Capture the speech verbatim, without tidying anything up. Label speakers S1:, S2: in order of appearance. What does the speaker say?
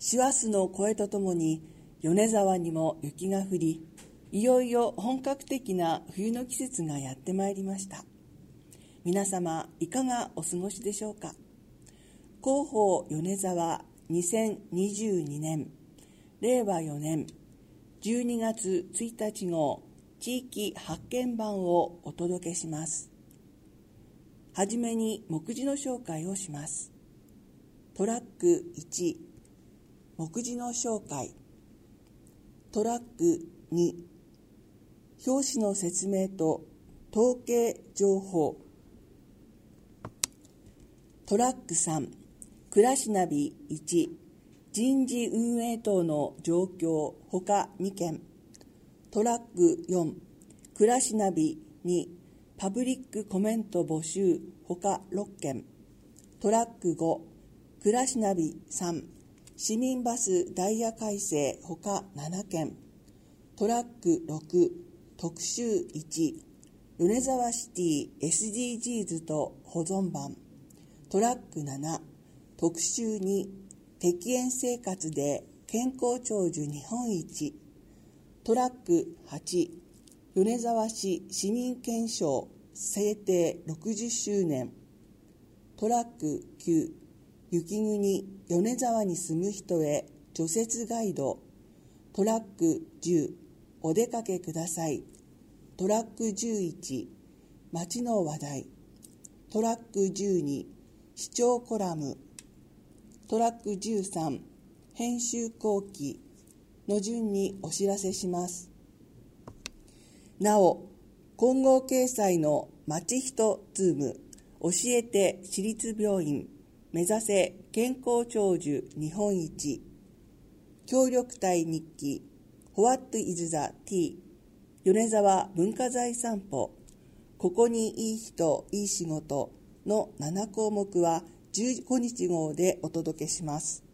S1: 師走の声とともに米沢にも雪が降り、いよいよ本格的な冬の季節がやってまいりました。皆様いかがお過ごしでしょうか。広報米沢にせんにじゅうにねんれいわよねんじゅうにがつついたち号地域発見版をお届けします。はじめに目次の紹介をします。トラックいち、目次の紹介。トラックに、表紙の説明と統計情報。トラックさん、暮らしナビいち、人事運営等の状況ほかにけん。トラックよん、暮らしナビに、パブリックコメント募集ほかろっけん。トラックご、暮らしナビさん、市民バスダイヤ改正ほかななけん。トラックろく、特集いち、米沢シティ エスディージーズ と保存版。トラックなな、特集に、適縁生活で健康長寿日本一。トラックはち、米沢市市民憲章制定ろくじゅっしゅうねん。トラックきゅう、雪国米沢に住む人へ除雪ガイド。トラックじゅう、お出かけください。トラックじゅういち、街の話題。トラックじゅうに、視聴コラム。トラックじゅうさん、編集後期の順にお知らせします。なお、混合掲載のまちひとズーム、教えて私立病院、目指せ健康長寿日本一、協力隊日記、What is the Tea、米沢文化財散歩、ここにいい人いい仕事のななこうもくはじゅうごにち号でお届けします。